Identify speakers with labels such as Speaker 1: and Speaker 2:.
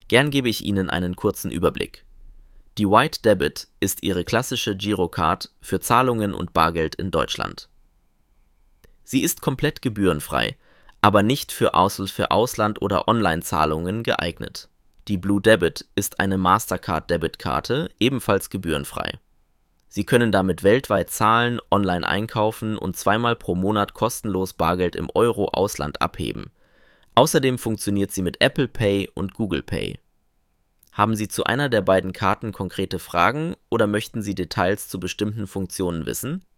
Speaker 1: Gern gebe ich Ihnen einen kurzen Überblick. Die White Debit ist Ihre klassische Girocard für Zahlungen und Bargeld in Deutschland. Sie ist komplett gebührenfrei, aber nicht für Ausland- oder Online-Zahlungen geeignet. Die Blue Debit ist eine Mastercard-Debitkarte, ebenfalls gebührenfrei. Sie können damit weltweit zahlen, online einkaufen und zweimal pro Monat kostenlos Bargeld im Euro-Ausland abheben. Außerdem funktioniert sie mit Apple Pay und Google Pay. Haben Sie zu einer der beiden Karten konkrete Fragen oder möchten Sie Details zu bestimmten Funktionen wissen?